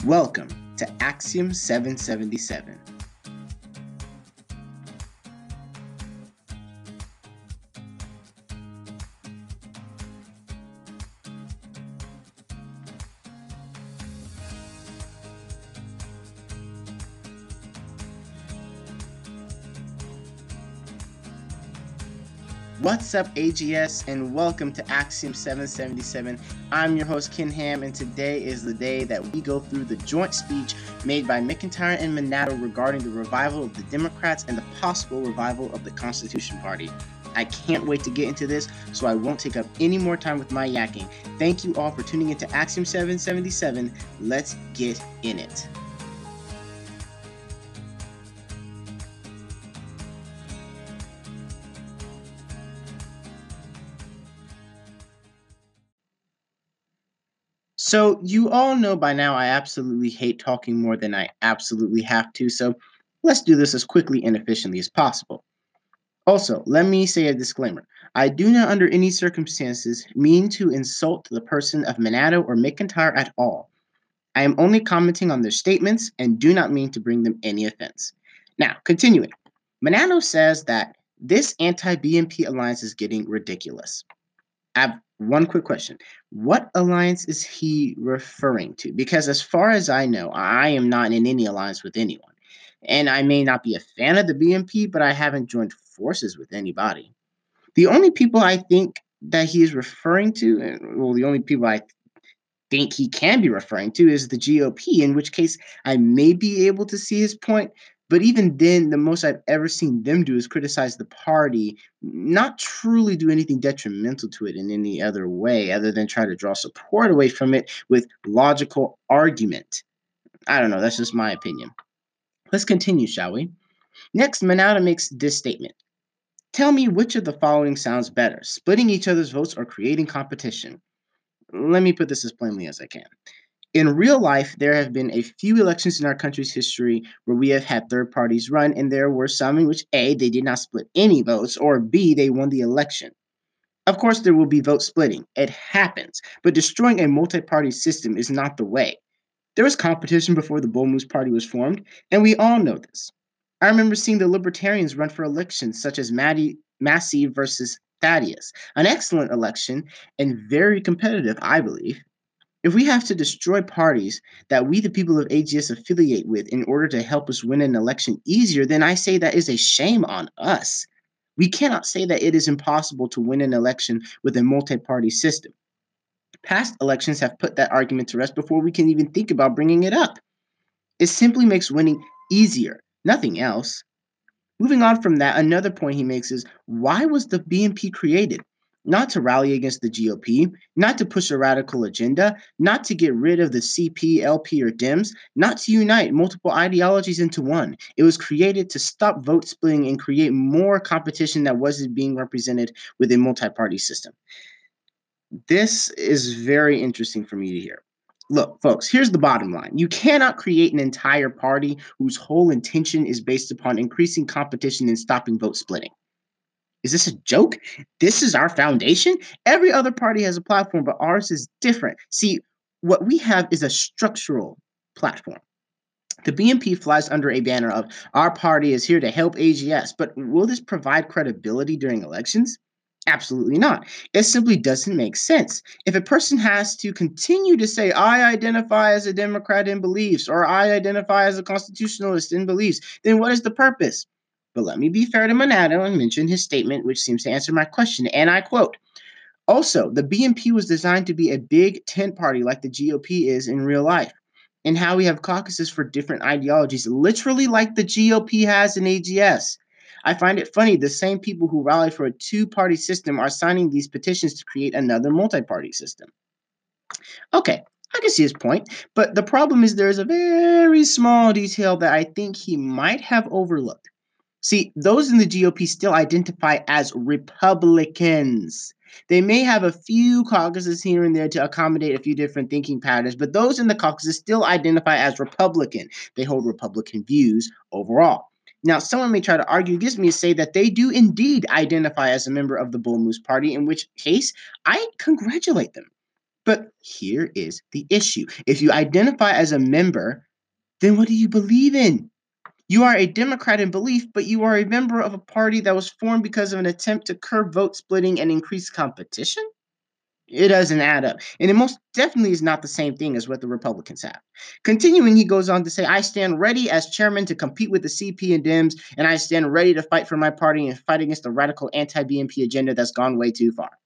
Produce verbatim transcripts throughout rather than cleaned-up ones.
Welcome to Axiom seven seventy-seven. What's up, A G S, and welcome to Axiom seven seventy-seven. I'm your host, Ken Ham, and today is the day that we go through the joint speech made by McIntyre and Minato regarding the revival of the Democrats and the possible revival of the Constitution Party. I can't wait to get into this, so I won't take up any more time with my yakking. Thank you all for tuning into Axiom seven seventy-seven. Let's get in it. So you all know by now I absolutely hate talking more than I absolutely have to, so let's do this as quickly and efficiently as possible. Also, let me say a disclaimer. I do not under any circumstances mean to insult the person of Minato or McIntyre at all. I am only commenting on their statements and do not mean to bring them any offense. Now, continuing. Minato says that this anti-B M P alliance is getting ridiculous. I have one quick question. What alliance is he referring to? Because as far as I know, I am not in any alliance with anyone. And I may not be a fan of the B M P, but I haven't joined forces with anybody. The only people I think that he is referring to, and well, the only people I think he can be referring to is the G O P, in which case I may be able to see his point. But even then, the most I've ever seen them do is criticize the party, not truly do anything detrimental to it in any other way, other than try to draw support away from it with logical argument. I don't know, that's just my opinion. Let's continue, shall we? Next, Minato makes this statement. Tell me which of the following sounds better, splitting each other's votes or creating competition. Let me put this as plainly as I can. In real life, there have been a few elections in our country's history where we have had third parties run, and there were some in which A, they did not split any votes, or B, they won the election. Of course, there will be vote splitting. It happens. But destroying a multi-party system is not the way. There was competition before the Bull Moose Party was formed, and we all know this. I remember seeing the Libertarians run for elections, such as Maddie, Massey versus Thaddeus, an excellent election and very competitive, I believe. If we have to destroy parties that we, the people of A G S, affiliate with in order to help us win an election easier, then I say that is a shame on us. We cannot say that it is impossible to win an election with a multi-party system. Past elections have put that argument to rest before we can even think about bringing it up. It simply makes winning easier, nothing else. Moving on from that, another point he makes is, why was the B M P created? Not to rally against the G O P, not to push a radical agenda, not to get rid of the C P, L P, or Dems, not to unite multiple ideologies into one. It was created to stop vote splitting and create more competition that wasn't being represented with a multi-party system. This is very interesting for me to hear. Look, folks, here's the bottom line. You cannot create an entire party whose whole intention is based upon increasing competition and stopping vote splitting. Is this a joke? This is our foundation? Every other party has a platform, but ours is different. See, what we have is a structural platform. The B M P flies under a banner of, our party is here to help A G S, but will this provide credibility during elections? Absolutely not. It simply doesn't make sense. If a person has to continue to say, I identify as a Democrat in beliefs, or I identify as a constitutionalist in beliefs, then what is the purpose? But let me be fair to Minato and mention his statement, which seems to answer my question, and I quote, also, the B M P was designed to be a big tent party like the G O P is in real life, and how we have caucuses for different ideologies, literally like the G O P has in A G S. I find it funny the same people who rallied for a two-party system are signing these petitions to create another multi-party system. Okay, I can see his point, but the problem is there is a very small detail that I think he might have overlooked. See, those in the G O P still identify as Republicans. They may have a few caucuses here and there to accommodate a few different thinking patterns, but those in the caucuses still identify as Republican. They hold Republican views overall. Now, someone may try to argue against me and say that they do indeed identify as a member of the Bull Moose Party, in which case I congratulate them. But here is the issue. If you identify as a member, then what do you believe in? You are a Democrat in belief, but you are a member of a party that was formed because of an attempt to curb vote splitting and increase competition? It doesn't add up. And it most definitely is not the same thing as what the Republicans have. Continuing, he goes on to say, I stand ready as chairman to compete with the C P and Dems, and I stand ready to fight for my party and fight against the radical anti-B N P agenda that's gone way too far.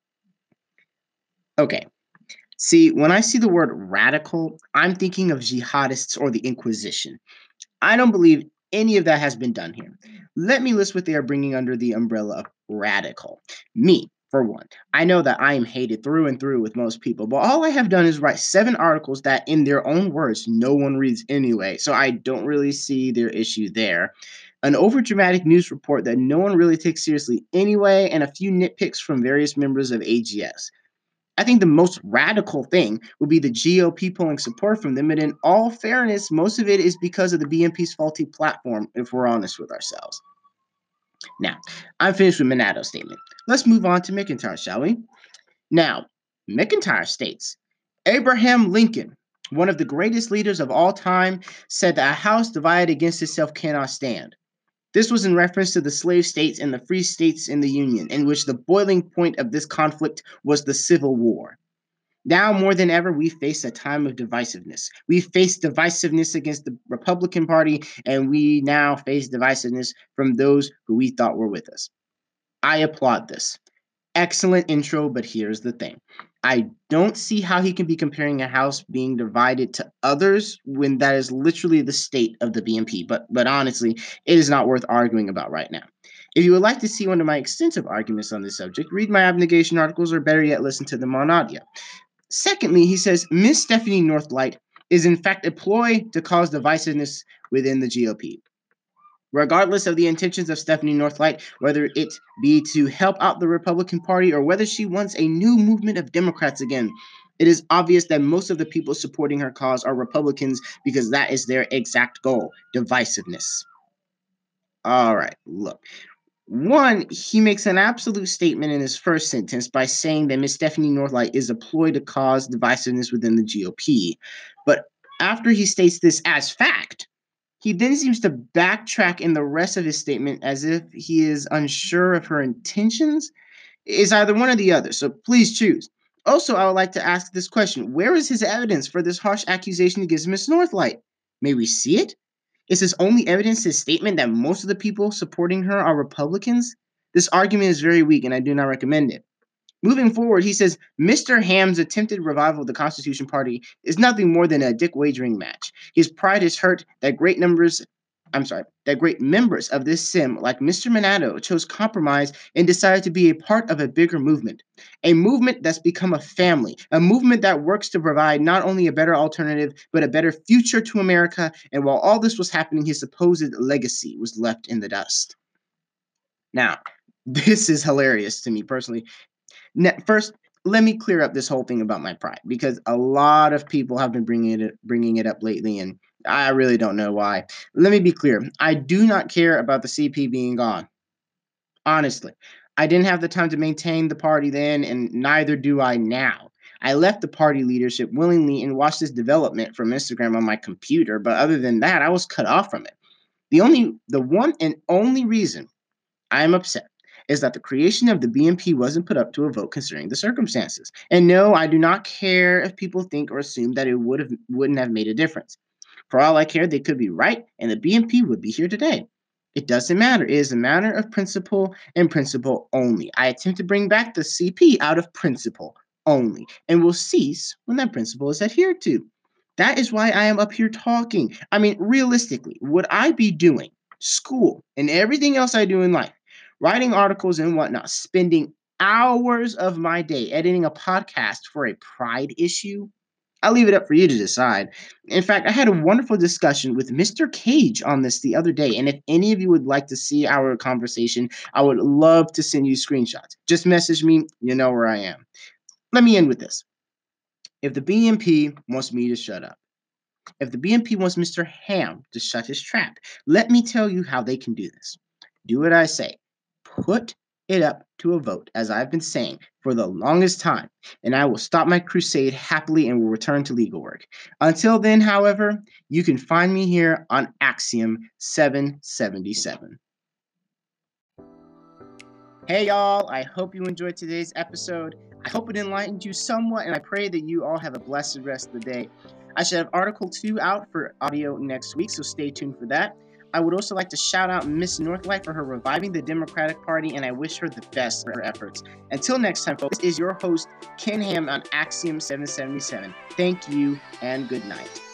Okay. See, when I see the word radical, I'm thinking of jihadists or the Inquisition. I don't believe any of that has been done here. Let me list what they are bringing under the umbrella of radical. Me, for one. I know that I am hated through and through with most people, but all I have done is write seven articles that, in their own words, no one reads anyway, so I don't really see their issue there. An overdramatic news report that no one really takes seriously anyway, and a few nitpicks from various members of A G S. I think the most radical thing would be the G O P pulling support from them. And in all fairness, most of it is because of the B N P's faulty platform, if we're honest with ourselves. Now, I'm finished with Monato's statement. Let's move on to McIntyre, shall we? Now, McIntyre states Abraham Lincoln, one of the greatest leaders of all time, said that a house divided against itself cannot stand. This was in reference to the slave states and the free states in the Union, in which the boiling point of this conflict was the Civil War. Now more than ever, we face a time of divisiveness. We face divisiveness against the Republican Party, and we now face divisiveness from those who we thought were with us. I applaud this. Excellent intro, but here's the thing. I don't see how he can be comparing a house being divided to others when that is literally the state of the B N P. But but honestly, it is not worth arguing about right now. If you would like to see one of my extensive arguments on this subject, read my abnegation articles, or better yet, listen to them on audio. Secondly, he says Miss Stephanie Northlight is in fact a ploy to cause divisiveness within the G O P. Regardless of the intentions of Stephanie Northlight, whether it be to help out the Republican Party or whether she wants a new movement of Democrats again, it is obvious that most of the people supporting her cause are Republicans because that is their exact goal, divisiveness. All right, look. One, he makes an absolute statement in his first sentence by saying that Miss Stephanie Northlight is a ploy to cause divisiveness within the G O P. But after he states this as fact, he then seems to backtrack in the rest of his statement as if he is unsure of her intentions. It's either one or the other, so please choose. Also, I would like to ask this question. Where is his evidence for this harsh accusation against Miss Northlight? May we see it? Is his only evidence his statement that most of the people supporting her are Republicans? This argument is very weak, and I do not recommend it. Moving forward, he says Mister Ham's attempted revival of the Constitution Party is nothing more than a dick wagering match. His pride is hurt that great numbers, I'm sorry, that great members of this sim, like Mister Monato, chose compromise and decided to be a part of a bigger movement. A movement that's become a family, a movement that works to provide not only a better alternative, but a better future to America. And while all this was happening, his supposed legacy was left in the dust. Now, this is hilarious to me personally. First, let me clear up this whole thing about my pride because a lot of people have been bringing it bringing it up lately, and I really don't know why. Let me be clear. I do not care about the C P being gone. Honestly, I didn't have the time to maintain the party then, and neither do I now. I left the party leadership willingly and watched this development from Instagram on my computer, but other than that, I was cut off from it. The only, the one and only reason I am upset is that the creation of the B N P wasn't put up to a vote considering the circumstances. And no, I do not care if people think or assume that it would have wouldn't have made a difference. For all I care, they could be right, and the B N P would be here today. It doesn't matter. It is a matter of principle and principle only. I attempt to bring back the C P out of principle only, and will cease when that principle is adhered to. That is why I am up here talking. I mean, realistically, would I be doing school and everything else I do in life, writing articles and whatnot, spending hours of my day editing a podcast for a pride issue? I'll leave it up for you to decide. In fact, I had a wonderful discussion with Mister Cage on this the other day, and if any of you would like to see our conversation, I would love to send you screenshots. Just message me, you know where I am. Let me end with this. If the B N P wants me to shut up, if the B N P wants Mister Ham to shut his trap, let me tell you how they can do this. Do what I say. Put it up to a vote, as I've been saying for the longest time, and I will stop my crusade happily and will return to legal work. Until then, however, you can find me here on Axiom seven seventy-seven. Hey, y'all, I hope you enjoyed today's episode. I hope it enlightened you somewhat, and I pray that you all have a blessed rest of the day. I should have Article two out for audio next week, so stay tuned for that. I would also like to shout out Miss Northlight for her reviving the Democratic Party, and I wish her the best for her efforts. Until next time, folks, this is your host, Ken Ham on Axiom seven seventy-seven. Thank you, and good night.